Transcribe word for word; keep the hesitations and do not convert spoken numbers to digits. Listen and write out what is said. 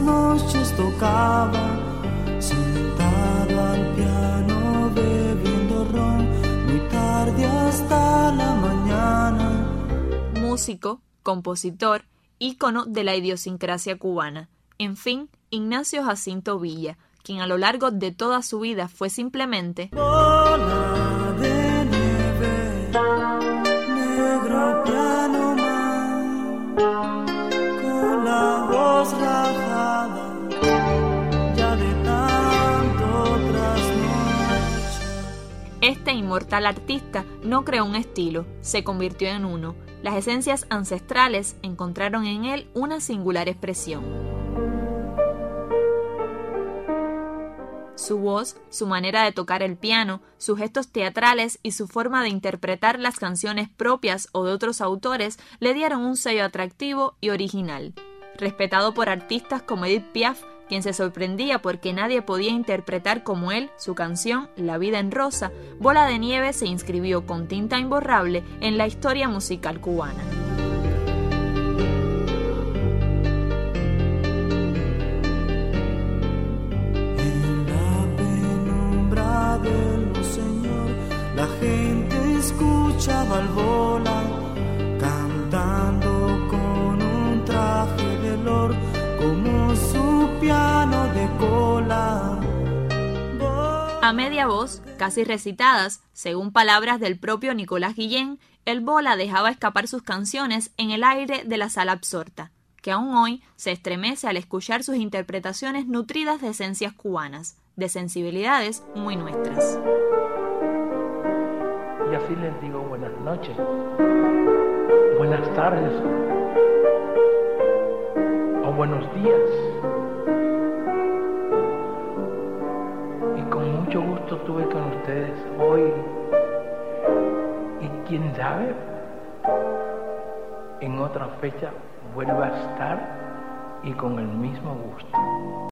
noches tocaba, sentado al piano bebiendo ron, muy tarde hasta la mañana. Músico, compositor, ícono de la idiosincrasia cubana. En fin, Ignacio Jacinto Villa, quien a lo largo de toda su vida fue simplemente bola de nieve, negro piano man, con la voz rajada, ya de tanto trasnoche. Este inmortal artista no creó un estilo, se convirtió en uno. Las esencias ancestrales encontraron en él una singular expresión. Su voz, su manera de tocar el piano, sus gestos teatrales y su forma de interpretar las canciones propias o de otros autores le dieron un sello atractivo y original. Respetado por artistas como Edith Piaf, quien se sorprendía porque nadie podía interpretar como él su canción La vida en rosa, Bola de Nieve se inscribió con tinta imborrable en la historia musical cubana. En la penumbra del Monseñor, la gente escuchaba al Bola cantando con un traje de lor, como su piano de cola. A media voz, casi recitadas, según palabras del propio Nicolás Guillén, el Bola dejaba escapar sus canciones en el aire de la sala absorta, que aún hoy se estremece al escuchar sus interpretaciones nutridas de esencias cubanas, de sensibilidades muy nuestras. Y así les digo buenas noches, buenas tardes o buenos días. Y con mucho gusto estuve con ustedes hoy. Y quién sabe, en otra fecha vuelva a estar y con el mismo gusto.